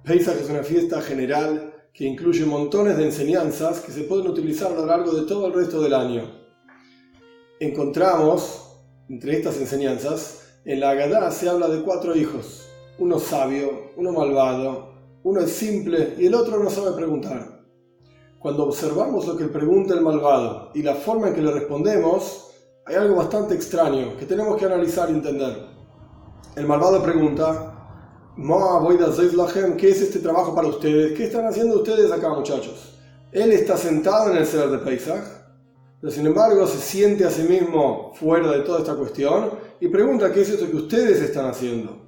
Pesach es una fiesta general que incluye montones de enseñanzas que se pueden utilizar a lo largo de todo el resto del año. Encontramos, entre estas enseñanzas, en la Agadá se habla de 4 hijos. Uno sabio, uno malvado, uno es simple y el otro no sabe preguntar. Cuando observamos lo que pregunta el malvado y la forma en que le respondemos, hay algo bastante extraño que tenemos que analizar y entender. El malvado pregunta: ¿qué es este trabajo para ustedes? ¿Qué están haciendo ustedes acá, muchachos? Él está sentado en el Seder de Pesach, pero sin embargo se siente a sí mismo fuera de toda esta cuestión y pregunta: ¿qué es esto que ustedes están haciendo?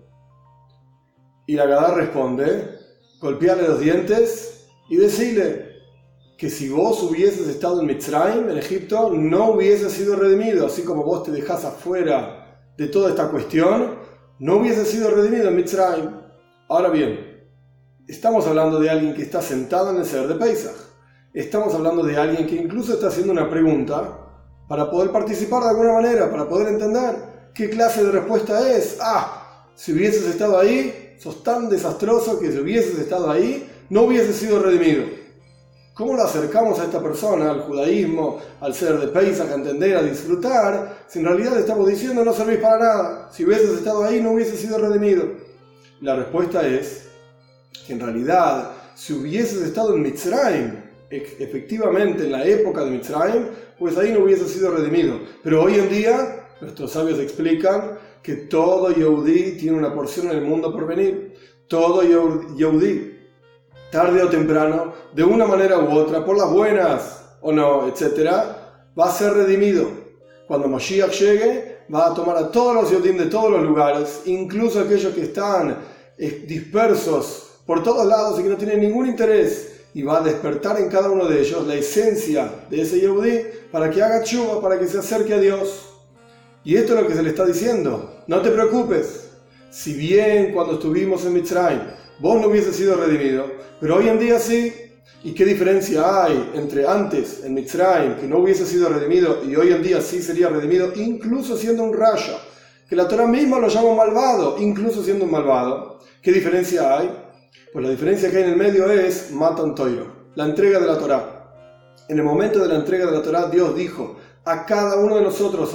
Y la Agadá responde: golpearle los dientes y decirle que si vos hubieses estado en Mitzrayim, en Egipto, no hubieses sido redimido, así como vos te dejás afuera de toda esta cuestión, no hubiese sido redimido en Mitzrayim. Ahora bien, estamos hablando de alguien que está sentado en el Seder de Pesach. Estamos hablando de alguien que incluso está haciendo una pregunta para poder participar de alguna manera, para poder entender qué clase de respuesta es. Si hubieses estado ahí, sos tan desastroso que si hubieses estado ahí, no hubieses sido redimido. ¿Cómo lo acercamos a esta persona, al judaísmo, al Seder de Pesach, a entender, a disfrutar, si en realidad estamos diciendo no servís para nada? Si hubieses estado ahí, no hubieses sido redimido. La respuesta es que en realidad, si hubieses estado en Mitzrayim, efectivamente en la época de Mitzrayim, pues ahí no hubieses sido redimido. Pero hoy en día, nuestros sabios explican que todo Yehudí tiene una porción en el mundo por venir. Todo Yehudí, tarde o temprano, de una manera u otra, por las buenas o no, etc., va a ser redimido. Cuando Moshiach llegue, va a tomar a todos los Yehudim de todos los lugares, incluso aquellos que están dispersos por todos lados y que no tienen ningún interés, y va a despertar en cada uno de ellos la esencia de ese Yehudí para que haga tshuva, para que se acerque a Dios. Y esto es lo que se le está diciendo: no te preocupes, si bien cuando estuvimos en Mitzrayim vos no hubieses sido redimido, pero hoy en día sí. ¿Y qué diferencia hay entre antes, en Mitzrayim, que no hubiese sido redimido, y hoy en día sí sería redimido, incluso siendo un rasha, que la Torah misma lo llama malvado, incluso siendo un malvado? ¿Qué diferencia hay? Pues la diferencia que hay en el medio es Matan Torah, la entrega de la Torah. En el momento de la entrega de la Torah, Dios dijo a cada uno de nosotros: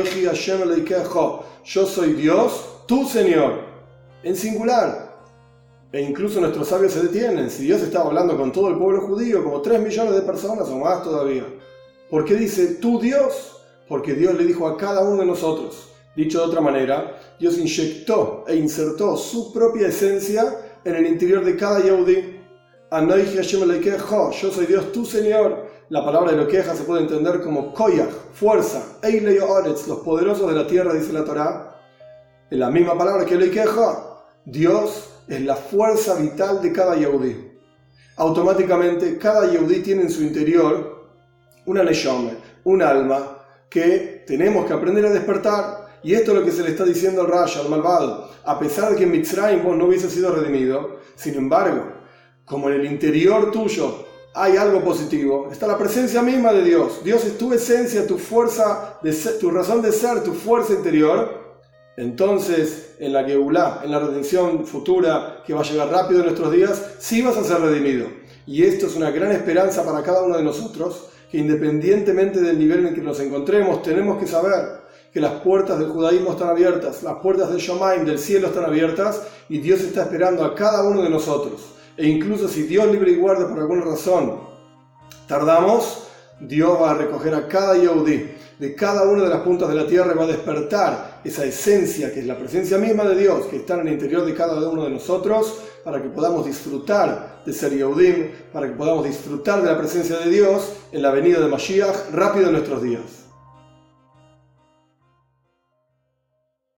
yo soy Dios, tu Señor, en singular. E incluso nuestros sabios se detienen. Si Dios estaba hablando con todo el pueblo judío, como 3 millones de personas o más todavía, ¿por qué dice tu Dios? Porque Dios le dijo a cada uno de nosotros. Dicho de otra manera, Dios inyectó e insertó su propia esencia en el interior de cada Yehudí. Yo soy Dios, tu Señor. La palabra de Elokeja se puede entender como koyach, fuerza, eilei haaretz, los poderosos de la tierra, dice la Torá. En la misma palabra que Elokeja, Dios es la fuerza vital de cada Yehudí. Automáticamente, cada Yehudí tiene en su interior una neshama, un alma que tenemos que aprender a despertar. Y esto es lo que se le está diciendo al rasha, al malvado. A pesar de que en Mitzrayim vos no hubiese sido redimido, sin embargo, como en el interior tuyo hay algo positivo, está la presencia misma de Dios. Dios es tu esencia, tu fuerza, tu razón de ser, tu fuerza interior. Entonces, en la Geulá, en la redención futura que va a llegar rápido en nuestros días, sí vas a ser redimido. Y esto es una gran esperanza para cada uno de nosotros, que independientemente del nivel en el que nos encontremos, tenemos que saber que las puertas del judaísmo están abiertas, las puertas del Shomayim, del cielo, están abiertas, y Dios está esperando a cada uno de nosotros. E incluso si Dios libre y guarda por alguna razón tardamos, Dios va a recoger a cada Yehudí de cada una de las puntas de la tierra y va a despertar esa esencia que es la presencia misma de Dios, que está en el interior de cada uno de nosotros, para que podamos disfrutar de ser Yehudim, para que podamos disfrutar de la presencia de Dios en la venida de Mashiach rápido en nuestros días.